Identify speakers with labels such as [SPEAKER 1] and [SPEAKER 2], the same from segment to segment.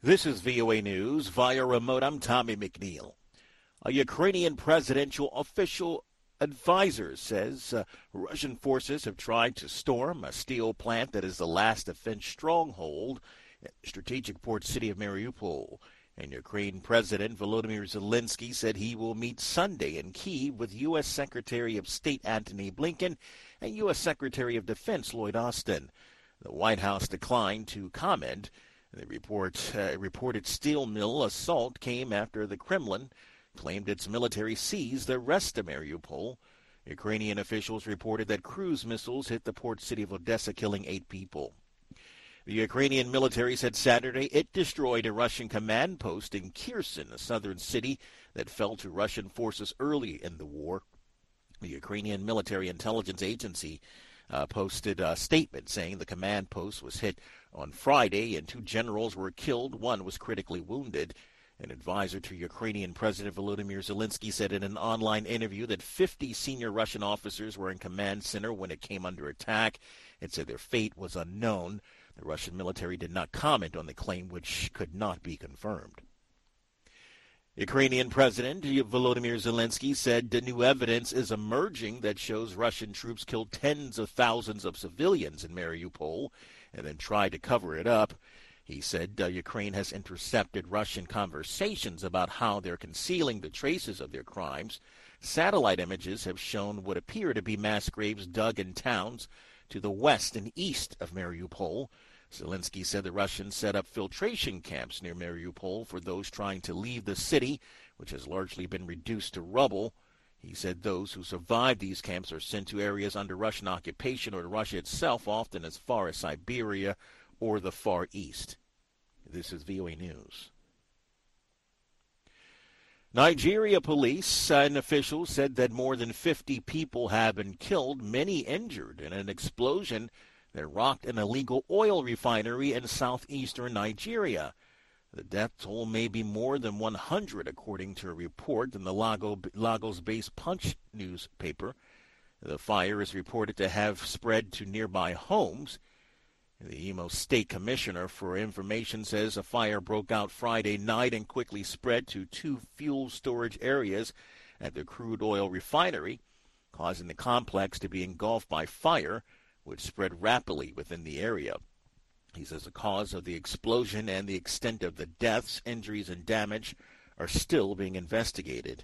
[SPEAKER 1] This is VOA News via remote. I'm Tommy McNeil. A Ukrainian presidential official advisor says Russian forces have tried to storm a steel plant that is the last defense stronghold in the strategic port city of Mariupol. And Ukraine President Volodymyr Zelensky said he will meet Sunday in Kyiv with U.S. Secretary of State Antony Blinken and U.S. Secretary of Defense Lloyd Austin. The White House declined to comment. The reported steel mill assault came after the Kremlin claimed its military seized the rest of Mariupol. Ukrainian officials reported that cruise missiles hit the port city of Odessa, killing 8 people. The Ukrainian military said Saturday it destroyed a Russian command post in Kherson, a southern city that fell to Russian forces early in the war. The Ukrainian Military Intelligence Agency posted a statement saying the command post was hit on Friday and 2 generals were killed. 1 was critically wounded. An advisor to Ukrainian President Volodymyr Zelensky said in an online interview that 50 senior Russian officers were in command center when it came under attack. It said their fate was unknown. The Russian military did not comment on the claim, which could not be confirmed. Ukrainian President Volodymyr Zelensky said the new evidence is emerging that shows Russian troops killed tens of thousands of civilians in Mariupol and then tried to cover it up. He said Ukraine has intercepted Russian conversations about how they're concealing the traces of their crimes. Satellite images have shown what appear to be mass graves dug in towns to the west and east of Mariupol. Zelensky said the Russians set up filtration camps near Mariupol for those trying to leave the city, which has largely been reduced to rubble. He said those who survive these camps are sent to areas under Russian occupation or to Russia itself, often as far as Siberia or the Far East. This is VOA News. Nigeria police and officials said that more than 50 people have been killed, many injured, in an explosion that rocked an illegal oil refinery in southeastern Nigeria. The death toll may be more than 100, according to a report in the Lagos-based Punch newspaper. The fire is reported to have spread to nearby homes. The Imo State Commissioner for Information says a fire broke out Friday night and quickly spread to 2 fuel storage areas at the crude oil refinery, causing the complex to be engulfed by fire, which spread rapidly within the area. He says the cause of the explosion and the extent of the deaths, injuries, and damage are still being investigated.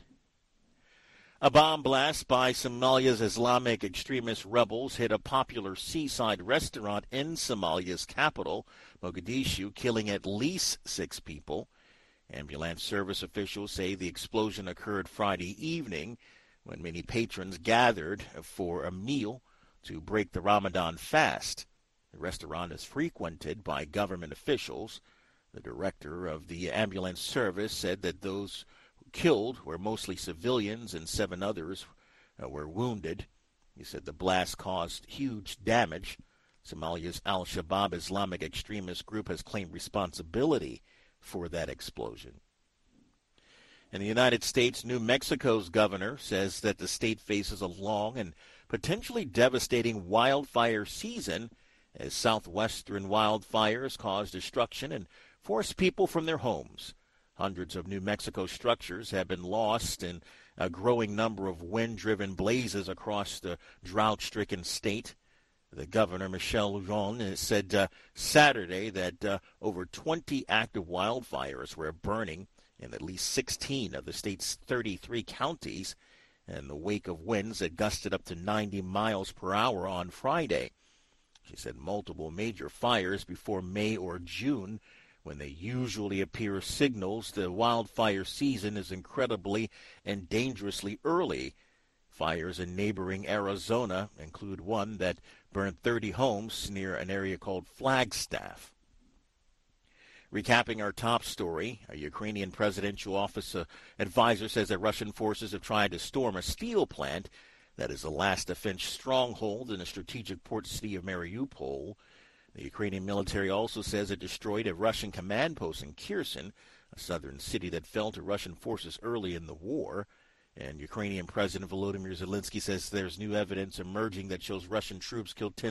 [SPEAKER 1] A bomb blast by Somalia's Islamic extremist rebels hit a popular seaside restaurant in Somalia's capital, Mogadishu, killing at least 6 people. Ambulance service officials say the explosion occurred Friday evening when many patrons gathered for a meal to break the Ramadan fast. The restaurant is frequented by government officials. The director of the ambulance service said that those killed were mostly civilians and 7 others were wounded. He said the blast caused huge damage. Somalia's Al-Shabaab Islamic extremist group has claimed responsibility for that explosion. In the United States, New Mexico's governor says that the state faces a long and potentially devastating wildfire season as southwestern wildfires cause destruction and force people from their homes. Hundreds of New Mexico structures have been lost in a growing number of wind-driven blazes across the drought-stricken state. The governor, Michelle Lujan, said Saturday that over 20 active wildfires were burning in at least 16 of the state's 33 counties in the wake of winds that gusted up to 90 miles per hour on Friday. She said multiple major fires before May or June, when they usually appear, signals the wildfire season is incredibly and dangerously early. Fires in neighboring Arizona include one that burned 30 homes near an area called Flagstaff. Recapping our top story, a Ukrainian presidential office advisor says that Russian forces have tried to storm a steel plant that is the last defense stronghold in the strategic port city of Mariupol. The Ukrainian military also says it destroyed a Russian command post in Kherson, a southern city that fell to Russian forces early in the war. And Ukrainian President Volodymyr Zelensky says there's new evidence emerging that shows Russian troops killed 10